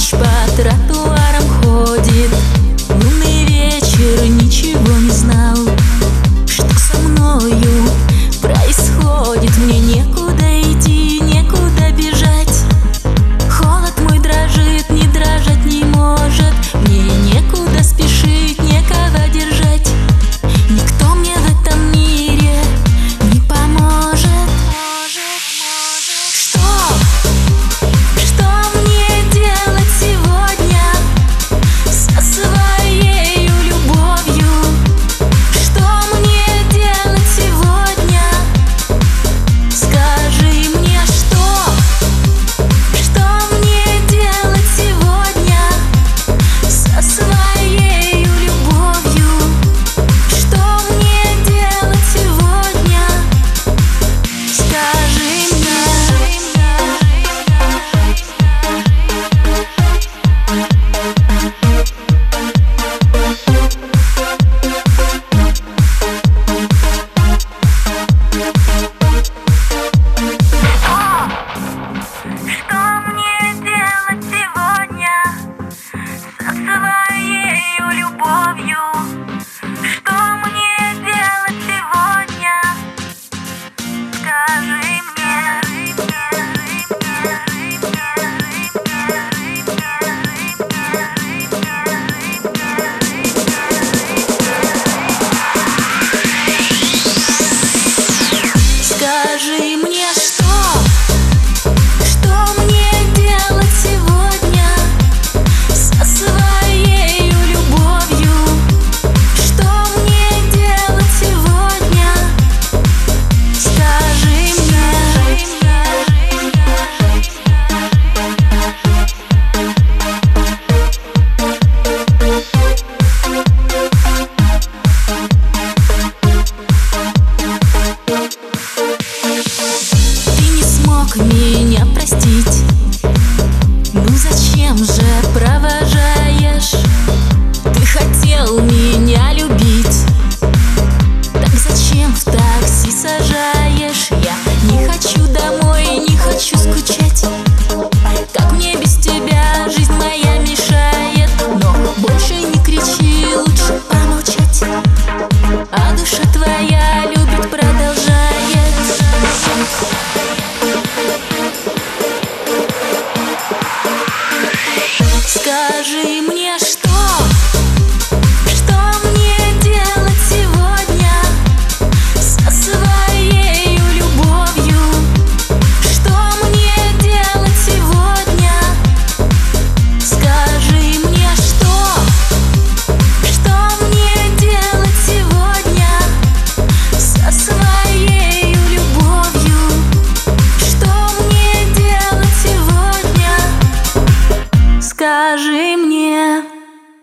ночь по тротуарам ходит. Лунный вечер, ничего не знал, что со мною происходит. Мне некуда идти, некуда бежать. Холод мой дрожит, не дрожать не может. Мне некуда спешить, некого держать. Никто мне в этом мире не поможет. Что мне делать сегодня со своей любовью? Что мне делать сегодня? Скажи мне, что мне делать сегодня со своей любовью? Что мне делать сегодня? Скажи мне. Скажи мне, что мне делать сегодня со своей любовью? Что мне делать сегодня? Скажи мне. Меня простить, ну зачем же провожаешь? Ты хотел меня любить, так зачем в такси сажаешь? Я не хочу домой, не хочу скучать. Как мне без тебя жизнь моя мешает. Но больше не кричи, лучше помолчать. А душа твоя любит, продолжает. Скажи мне.